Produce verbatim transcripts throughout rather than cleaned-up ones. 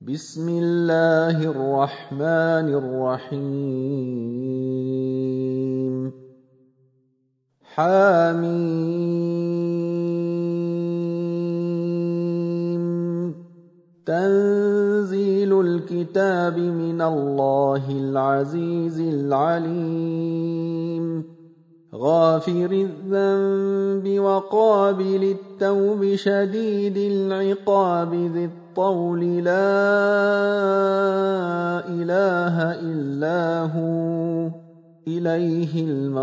بسم الله الرحمن الرحيم حميم تنزيل الكتاب من الله العزيز العليم غافر الذنب وقابل التوب شديد العقاب ذي الطول لا إله إلا هو إليه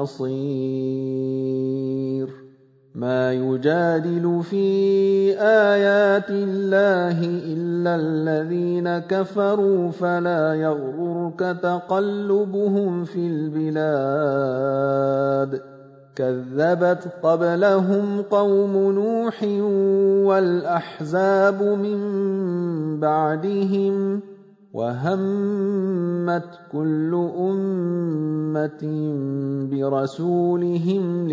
المصير ما يجادل في آيات الله إلا الذين كفروا فلا يغررك تقلبهم في البلاد كذبت قبلهم قوم نوح والأحزاب من بعدهم وهمت كل أمة برسولهم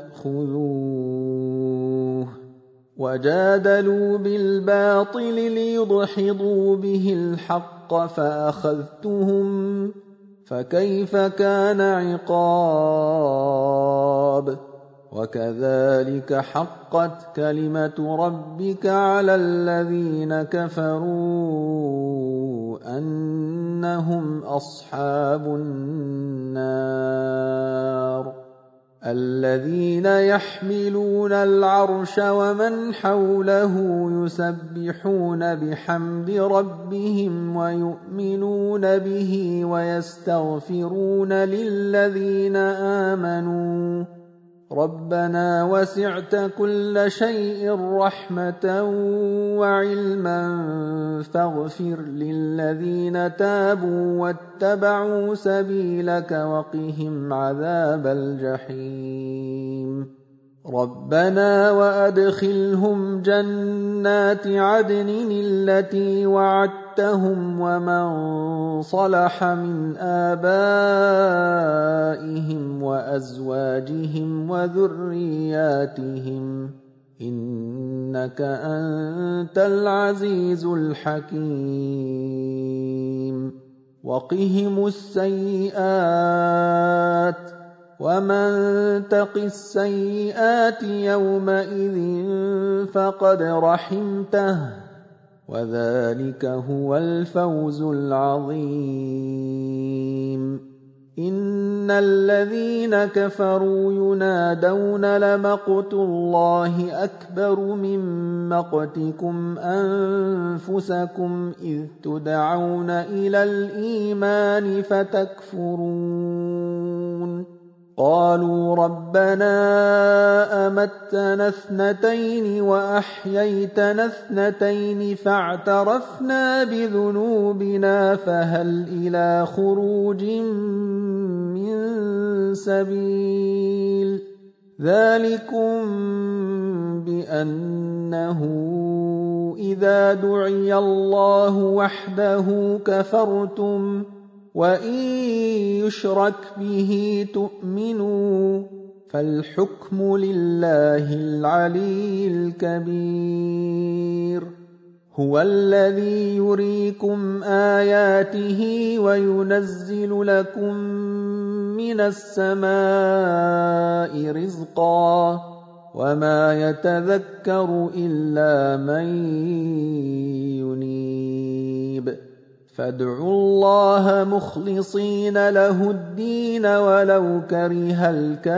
ليأخذوه وجادلوا بالباطل ليدحضوا به الحق فأخذتهم فكيف كان عقاب وكذلك حقت كلمة ربك على الذين كفروا أنهم أصحاب النار الذين يحملون العرش ومن حوله يسبحون بحمد ربهم ويؤمنون به ويستغفرون للذين آمنوا ربنا وسعت كل شيء رحمة وعلما فاغفر للذين تابوا واتبعوا سبيلك وقهم عذاب الجحيم ربنا وأدخلهم جنات عدن التي وعدتهم ومن صلح من آبائهم وأزواجهم وذرياتهم إنك أنت العزيز الحكيم وقهم السيئات ومن تق السيئات يومئذ فقد رحمته وذلك هو الفوز العظيم إن الذين كفروا ينادون لمقت الله أكبر من مقتكم أنفسكم إذ تدعون إلى الإيمان فتكفرون قالوا ربنا أمتنا اثنتين وأحييتنا اثنتين فاعترفنا بذنوبنا فهل إلى خروج من سبيل ذلكم بأنه إذا دعي الله وحده كفرتم وإن يشرك به تؤمنوا فالحكم لله العلي الكبير هو الذي يريكم آياته وينزل لكم من السماء رزقا وما يتذكر إلا من ينيب فادعوا الله مخلصين له الدين ولو كره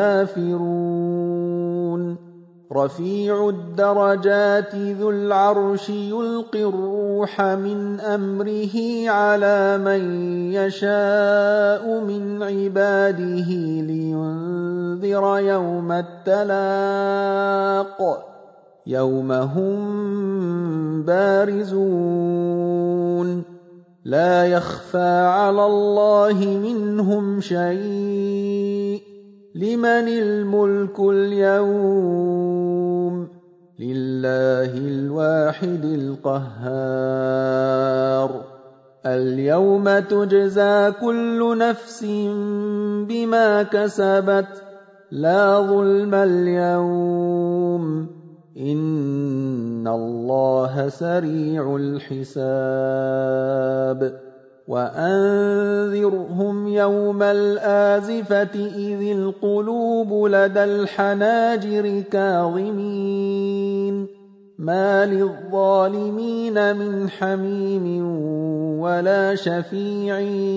الكافرون رفيع الدرجات ذو العرش يلقي الروح من أمره على من يشاء من عباده لينذر يوم التلاق يوم هم بارزون لا يخفى على الله منهم شيء لمن الملك اليوم لله الواحد القهار اليوم تجزى كل نفس بما كسبت لا ظلم اليوم إِنَّ اللَّهَ سَرِيعُ الْحِسَابِ وَأَنذِرْهُمْ يَوْمَ الْآزِفَةِ إِذِ الْقُلُوبُ لَدَى الْحَنَاجِرِ كَاظِمِينَ مَا لِلظَّالِمِينَ مِنْ حَمِيمٍ وَلَا شَفِيعٍ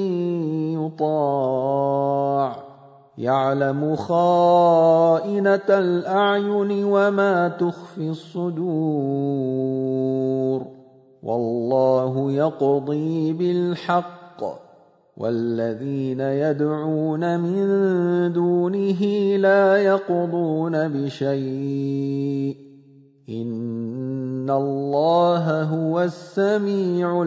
يُطَاعُ يَعْلَمُ خَائِنَةَ الْأَعْيُنِ وَمَا تُخْفِي الصُّدُورُ وَاللَّهُ يَقْضِي بِالْحَقِّ وَالَّذِينَ يَدْعُونَ مِن دُونِهِ لَا يَقْضُونَ بِشَيْءٍ إِنَّ اللَّهَ هُوَ السَّمِيعُ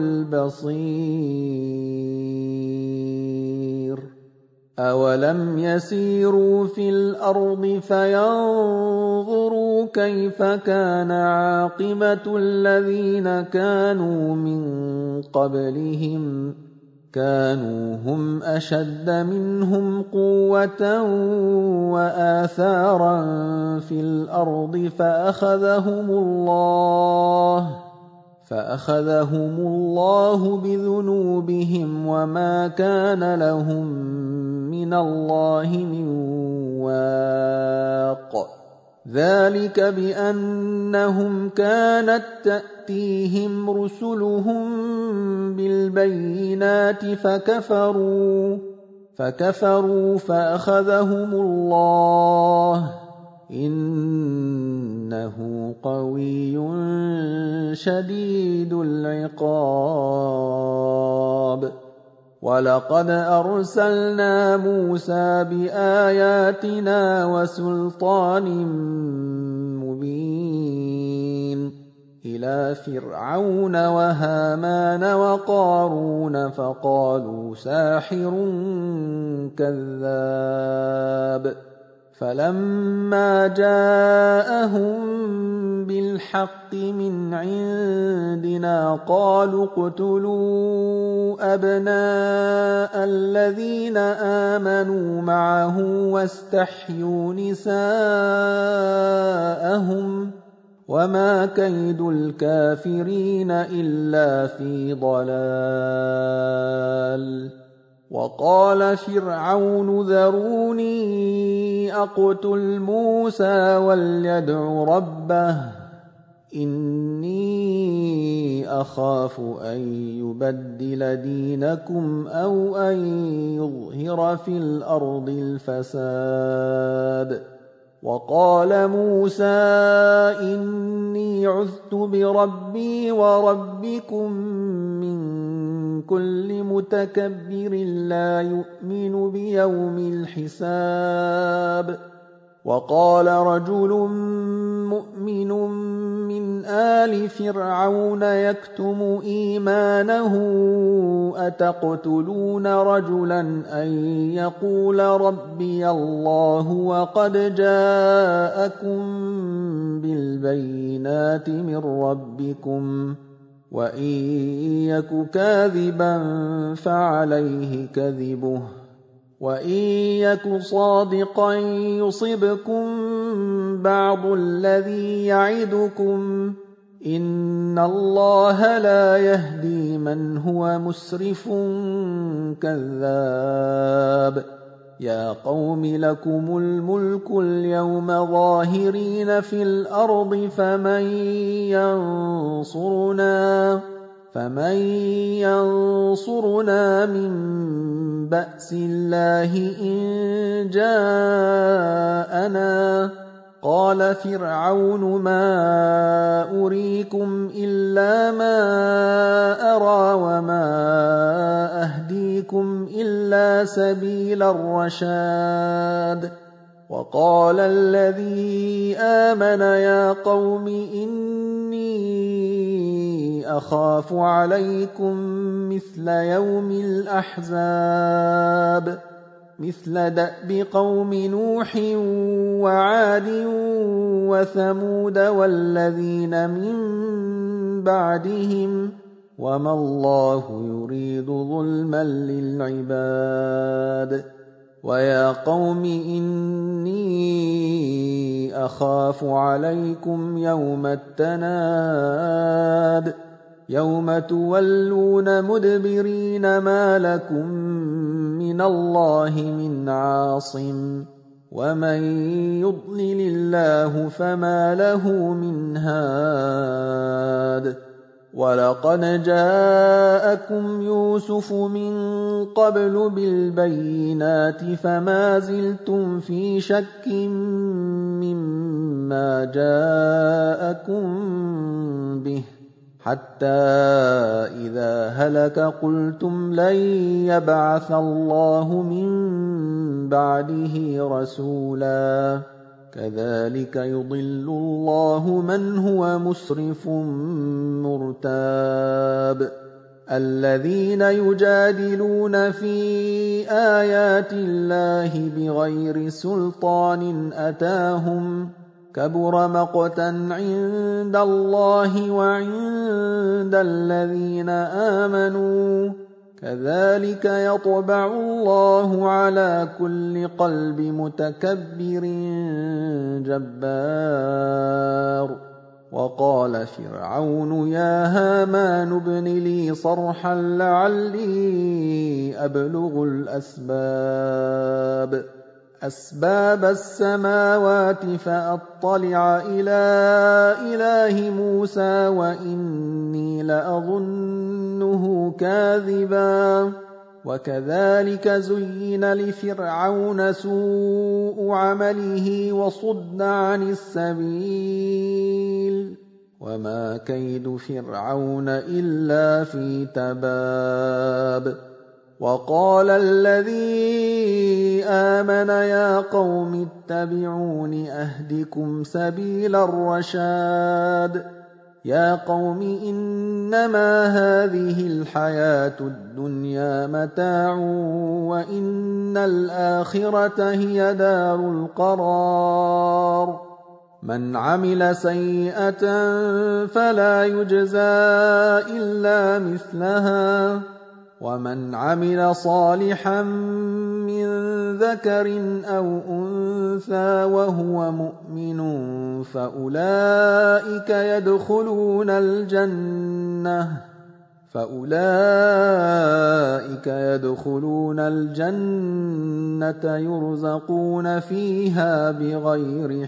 الْبَصِيرُ أَوَلَمْ يَسِيرُوا فِي الْأَرْضِ فَيَنظُرُوا كَيْفَ كَانَ عَاقِبَةُ الَّذِينَ كَانُوا مِن قَبْلِهِمْ كَانُوا هُمْ أَشَدَّ مِنْهُمْ قُوَّةً وَآثَارًا فِي الْأَرْضِ فَأَخَذَهُمُ اللَّهُ فَأَخَذَهُمُ اللَّهُ بِذُنُوبِهِمْ وَمَا كَانَ لَهُم مِّنَ اللَّهِ مِن وَاقٍ ذَلِكَ بِأَنَّهُمْ كَانَتْ تَأْتِيهِمْ رُسُلُهُم بِالْبَيِّنَاتِ فَكَفَرُوا فَكَفَرُوا فَأَخَذَهُمُ اللَّهُ إِنَّهُ قَوِيٌّ شَدِيدُ الْعِقَابِ وَلَقَدْ أَرْسَلْنَا مُوسَىٰ بِآيَاتِنَا وَسُلْطَانٍ مُّبِينٍ إِلَىٰ فِرْعَوْنَ وَهَامَانَ وَقَارُونَ فَقَالُوا سَاحِرٌ كَذَّابٌ فَلَمَّا جَاءَهُم بِالْحَقِّ مِنْ عِندِنَا قَالُوا اقْتُلُوا أَبْنَاءَ الَّذِينَ آمَنُوا مَعَهُ وَاسْتَحْيُوا نِسَاءَهُمْ وَمَا كَيْدُ الْكَافِرِينَ إِلَّا فِي ضَلَالٍ وَقَالَ فِرْعَوْنُ ذَرُونِي أَقْتُلْ مُوسَىٰ وَلْيَدْعُ رَبَّهُ إِنِّي أَخَافُ أَن يُبَدِّلَ دِينَكُمْ أَوْ أَن يُظْهِرَ فِي الْأَرْضِ الْفَسَادَ وَقَالَ مُوسَىٰ إِنِّي عُذْتُ بِرَبِّي وَرَبِّكُم مِّن كُلِّ مُتَكَبِّرٍ لَّا يُؤْمِنُ بِيَوْمِ الْحِسَابِ وَقَالَ رَجُلٌ مُّؤْمِنٌ مِّنْ آلِ فِرْعَوْنَ يَكْتُمُ إِيمَانَهُ أَتَقْتُلُونَ رَجُلًا أَن يَقُولَ رَبِّيَ اللَّهُ وَقَدْ جَاءَكُم بِالْبَيِّنَاتِ مِن رَّبِّكُمْ وَإِن يَكُ كَاذِبًا فَعَلَيْهِ كَذِبُهُ وَإِن يَكُ صَادِقًا يُصِبْكُم بَعْضُ الَّذِي يَعِدُكُمْ إِنَّ اللَّهَ لَا يَهْدِي مَنْ هُوَ مُسْرِفٌ كَذَّابٌ يَا قَوْمِ لَكُمُ الْمُلْكُ الْيَوْمَ ظَاهِرِينَ فِي الْأَرْضِ فَمَن يَنصُرُنَا فَمَن يَنصُرُنَا مِن بَأْسِ اللَّهِ إِن جَاءَنَا قَالَ فِرْعَوْنُ مَا أُرِيكُمْ إِلَّا مَا أَرَىٰ وَمَا أَهْدِيكُمْ إِلَّا سَبِيلَ الرَّشَادِ وَقَالَ الَّذِي آمَنَ يَا قَوْمِ إِنِّي أَخَافُ عَلَيْكُمْ مِثْلَ يَوْمِ الْأَحْزَابِ مِثْلَ دَأْبِ قَوْمِ نُوحٍ وَعَادٍ وَثَمُودَ وَالَّذِينَ مِن بَعْدِهِمْ وَمَا اللَّهُ يُرِيدُ ظُلْمًا لِّلْعِبَادِ ويا قوم إني أخاف عليكم يوم التناد يوم تولون مدبرين ما لكم من الله من عاصم ومن يضلل الله فما له من هاد ولقد جاءكم يوسف من قبل بالبينات فما زلتم في شك مما جاءكم به حتى إذا هلك قلتم لن يبعث الله من بعده رسولا كذلك يضل الله من هو مسرف مرتاب الذين يجادلون في آيات الله بغير سلطان أتاهم كبر مقتا عند الله وعند الذين آمنوا كذلك يطبع الله على كل قلب متكبر جبار وقال فرعون يا هامان ابن لي صرحا لعلي أبلغ الأسباب أسباب السماوات فأطلع إلى إله موسى وإني لأظنه كاذبا وكذلك زين لفرعون سوء عمله وصد عن السبيل وما كيد فرعون إلا في تباب وقال الذي آمن يا قوم اتبعون أهدكم سبيل الرشاد يا قوم إنما هذه الحياة الدنيا متاع وإن الآخرة هي دار القرار من عمل سيئة فلا يجزى إلا مثلها ومن عمل صالحا من ذكر أو أنثى وهو مؤمن فأولئك يدخلون الجنة فأولئك يدخلون الجنة يرزقون فيها بغير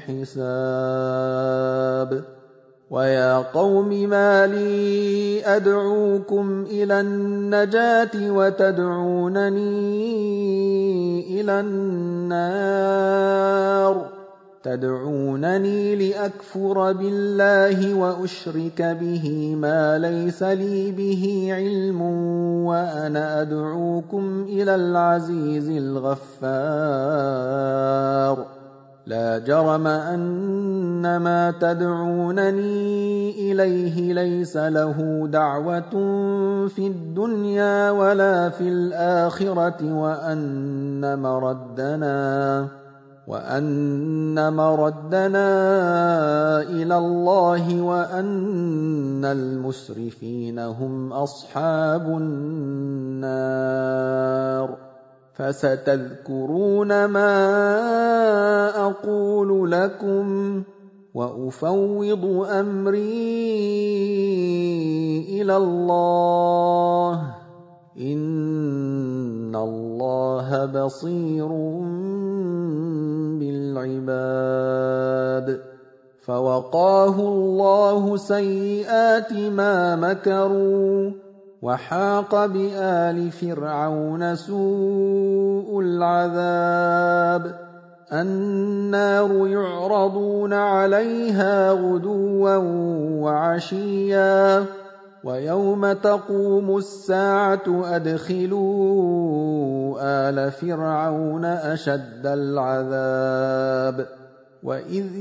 حساب ويا قوم ما لي أدعوكم إلى النجاة وتدعونني إلى النار تدعونني لأكفر بالله وأشرك به ما ليس لي به علم وأنا أدعوكم إلى العزيز الغفار لا جرم أن ما تدعونني إليه ليس له دعوة في الدنيا ولا في الآخرة وأن مردنا وأن مردنا إلى الله وأن المسرفين هم أصحاب النار فستذكرون ما أقول لكم وأفوض أمري إلى الله إن الله بصير بالعباد فوقاه الله سيئات ما مكروا وحاق بآل فرعون سوء العذاب النار يعرضون عليها غدوا وعشيا ويوم تقوم الساعة أدخلوا آل فرعون أشد العذاب وإذ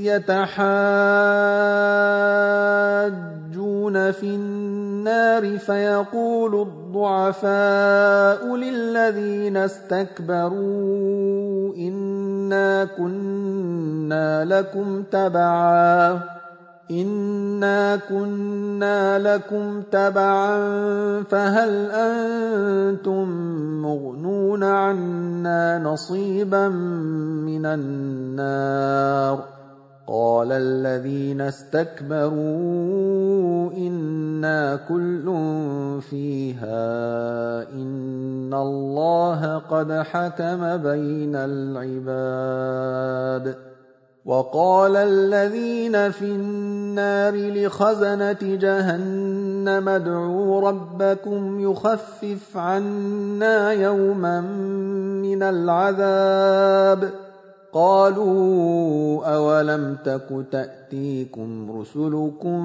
يتحاجون في النار فيقول الضعفاء للذين استكبروا إنا كنا لكم تبعا إِنَّا كُنَّا لَكُمْ تَبَعًا فَهَلْ أَنتُم مُّغْنُونَ عَنَّا نَصِيبًا مِّنَ النَّارِ قَالَ الَّذِينَ اسْتَكْبَرُوا إِنَّا كُلٌّ فِيهَا إِنَّ اللَّهَ قَدْ حَكَمَ بَيْنَ الْعِبَادِ وَقَالَ الَّذِينَ فِي النَّارِ لِخَزَنَةِ جَهَنَّمَ ادْعُوا رَبَّكُمْ يُخَفِّفْ عَنَّا يَوْمًا مِّنَ الْعَذَابِ قَالُوا أَوَلَمْ تَكُ تَأْتِيكُمْ رُسُلُكُم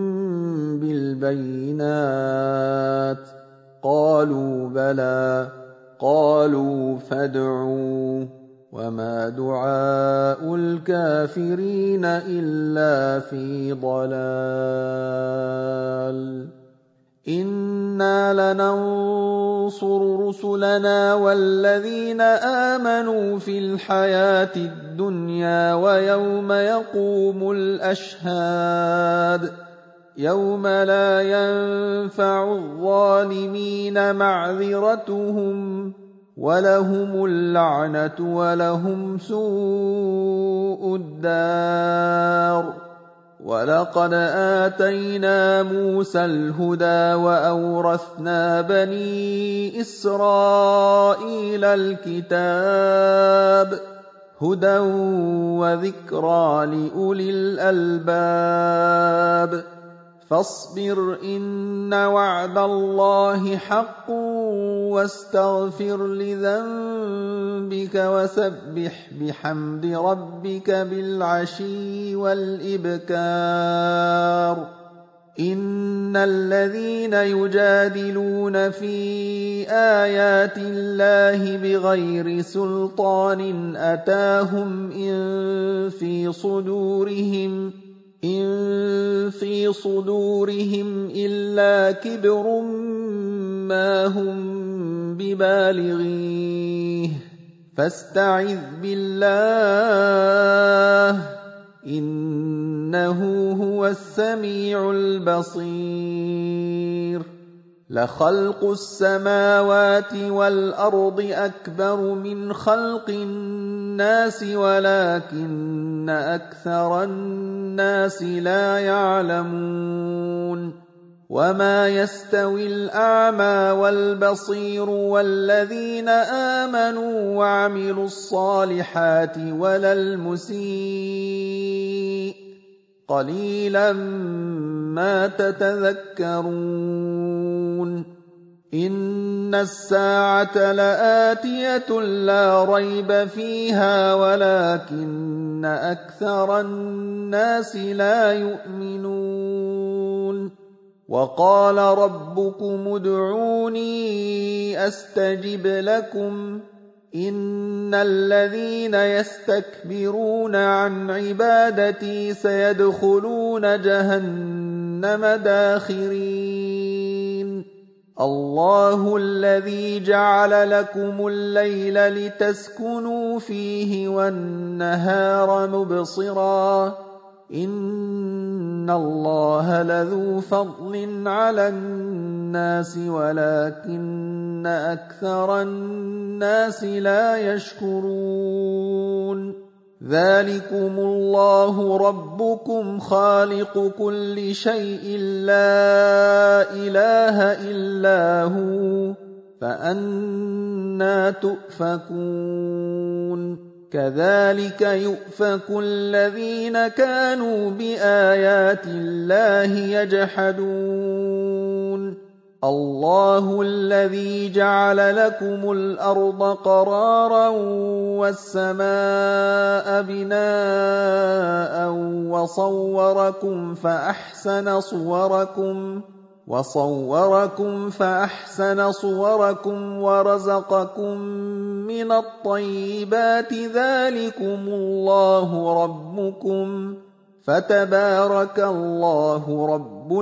بِالْبَيِّنَاتِ قَالُوا بَلَىٰ قَالُوا فَادْعُوا وَمَا دُعَاءُ الْكَافِرِينَ إِلَّا فِي ضَلَالٍ إِنَّا لَنَنصُرُ رُسُلَنَا وَالَّذِينَ آمَنُوا فِي الْحَيَاةِ الدُّنْيَا وَيَوْمَ يَقُومُ الْأَشْهَادُ يَوْمَ لَا يَنفَعُ الظَّالِمِينَ مَعْذِرَتُهُمْ وَلَهُمُ اللَّعْنَةُ وَلَهُمْ سُوءُ الدَّارِ وَلَقَدْ آتَيْنَا مُوسَى الْهُدَىٰ وَأَوْرَثْنَا بَنِي إِسْرَائِيلَ الْكِتَابَ هُدًى وَذِكْرَىٰ لِأُولِي الْأَلْبَابِ فاصبر إن وعد الله حق واستغفر لذنبك وسبح بحمد ربك بالعشي والإبكار إن الذين يجادلون في آيات الله بغير سلطان أتاهم إن في صدورهم إن في صدورهم إلا كبر ما هم ببالغيه فاستعذ بالله إنه هو السميع البصير لخلق السماوات والأرض أكبر من خلق الناس ولكن أكثر الناس لا يعلمون وما يستوي الأعمى والبصير والذين آمنوا وعملوا الصالحات ولا المسيء قليلا ما تتذكرون إن الساعة لآتية لا ريب فيها ولكن أكثر الناس لا يؤمنون وقال ربكم ادعوني أستجب لكم إن الذين يستكبرون عن عبادتي سيدخلون جهنم داخرين الله الذي جعل لكم الليل لتسكنوا فيه والنهار مبصرا إن الله لذو فضل على الناس ولكن أكثر الناس لا يشكرون ذلكم الله ربكم خالق كل شيء لا إله إلا هو فأنى تؤفكون كذلك يؤفك الذين كانوا بآيات الله يجحدون الله الذي جعل لكم الأرض قرارا والسماء بناء وصوركم فأحسن صوركم وصوركم فأحسن صوركم ورزقكم من الطيبات ذلكم الله ربكم فتبارك الله رب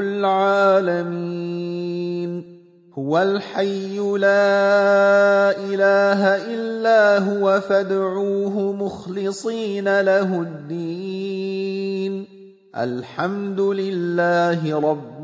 العالمين هو الحي لا إله إلا هو فادعوه مخلصين له الدين الحمد لله رب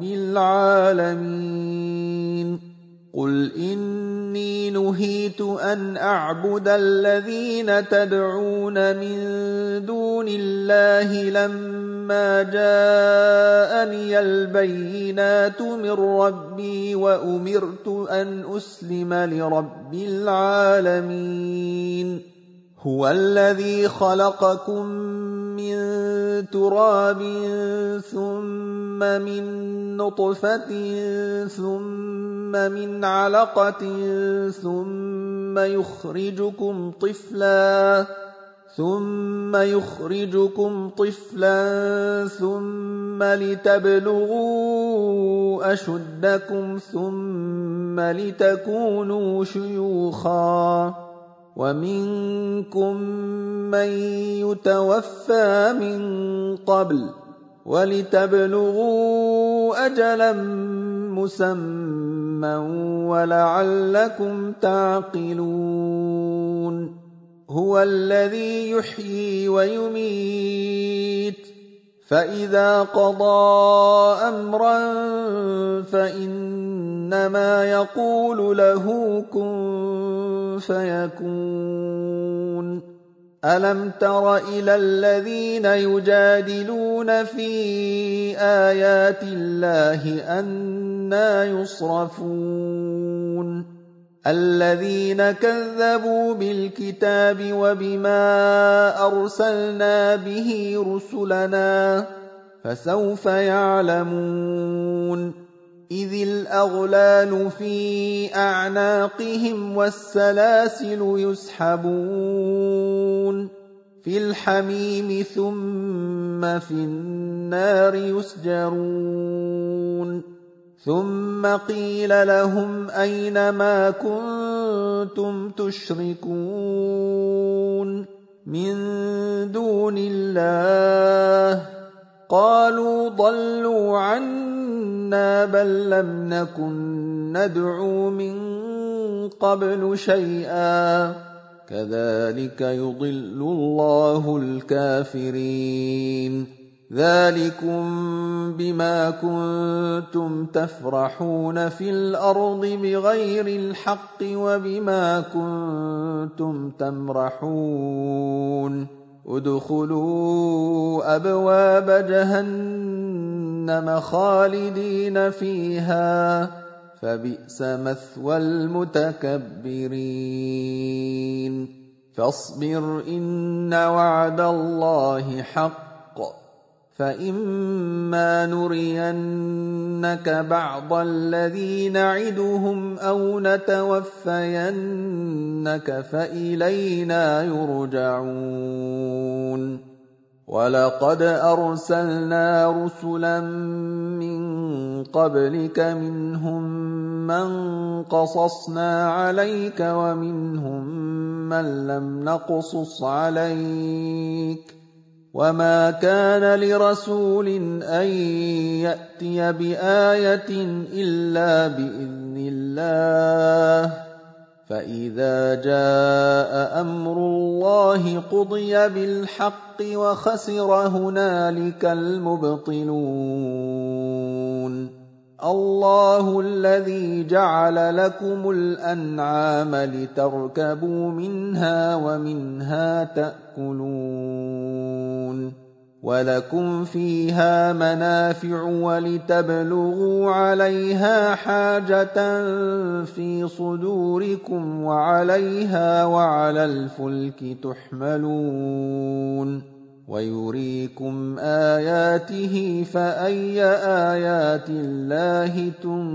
العالمين قل إني نهيت أن أعبد الذين تدعون من دون الله لما جاءني البينات من ربي وأمرت أن أسلم لرب العالمين هو الذي خلقكم من تراب ثم من نطفة ثم من علقة ثم يخرجكم طفلا ثم يخرجكم طفلا ثم لتبلغوا أشدكم ثم لتكونوا شيوخا ومنكم من يتوفى من قبل ولتبلغوا أجلا مسمى ولعلكم تعقلون هو الذي يحيي ويميت فإذا قضى أمرا فإنما يقول له كن فيكون ألم تر إلى الذين يجادلون في آيات الله أنى يصرفون الذين كذبوا بالكتاب وبما أرسلنا به رسلنا فسوف يعلمون إذ الأغلال في أعناقهم والسلاسل يسحبون في الحميم ثم في النار يسجرون ثم قيل لهم أين ما كنتم تشركون من دون الله قالوا ضلوا عنا بل لم نكن ندعو من قبل شيئا كذلك يضل الله الكافرين ذلكم بما كنتم تفرحون في الأرض بغير الحق وبما كنتم تمرحون ادخلوا أبواب جهنم خالدين فيها فبئس مثوى المتكبرين فاصبر إن وعد الله حق فإما نرينك بعض الذي نعدهم أو نتوفينك فإلينا يرجعون ولقد أرسلنا رسلا من قبلك منهم من قصصنا عليك ومنهم من لم نقصص عليك وما كان لرسول أن يأتي بآية إلا بإذن الله فإذا جاء أمر الله قضي بالحق وخسر هنالك المبطلون الله الذي جعل لكم الأنعام لتركبوا منها ومنها تأكلون ولكم فيها منافع ولتبلغوا عليها حاجة في صدوركم وعليها وعلى الفلك تحملون ويريكم آياته فأي آيات الله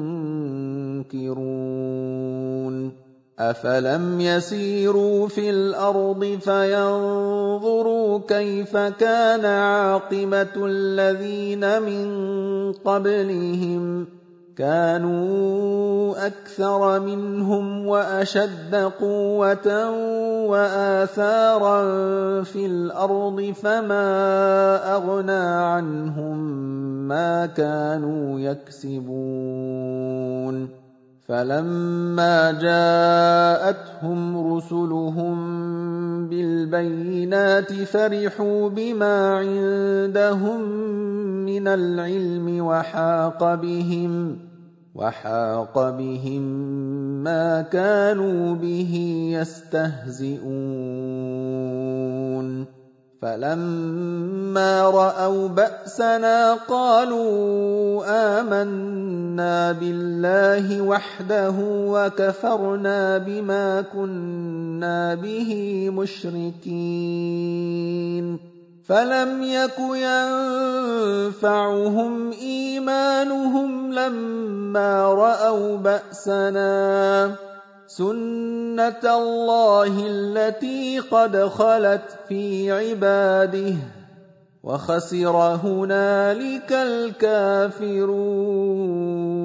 تنكرون أفلم يسيروا في الأرض فينظروا كيف كان عاقبة الذين من قبلهم كانوا أكثر منهم وأشد قوة وآثارا في الأرض فما أغنى عنهم ما كانوا يكسبون فَلَمَّا جَاءَتْهُمْ رُسُلُهُم بِالْبَيِّنَاتِ فَرِحُوا بِمَا عِندَهُم مِّنَ الْعِلْمِ وَحَاقَ بِهِم وَحَاقَ بِهِم مَّا كَانُوا بِهِ يَسْتَهْزِئُونَ فَلَمَّا رَأَوْا بَأْسَنَا قَالُوا آمَنَّا بِاللَّهِ وَحْدَهُ وَكَفَرْنَا بِمَا كُنَّا بِهِ مُشْرِكِينَ فَلَمْ يَكُ يَنفَعُهُمْ إِيمَانُهُمْ لَمَّا رَأَوْا بَأْسَنَا سُنَّةَ اللَّهِ الَّتِي قَدْ خَلَتْ فِي عِبَادِهِ وَخَسِرَ هُنَالِكَ الْكَافِرُونَ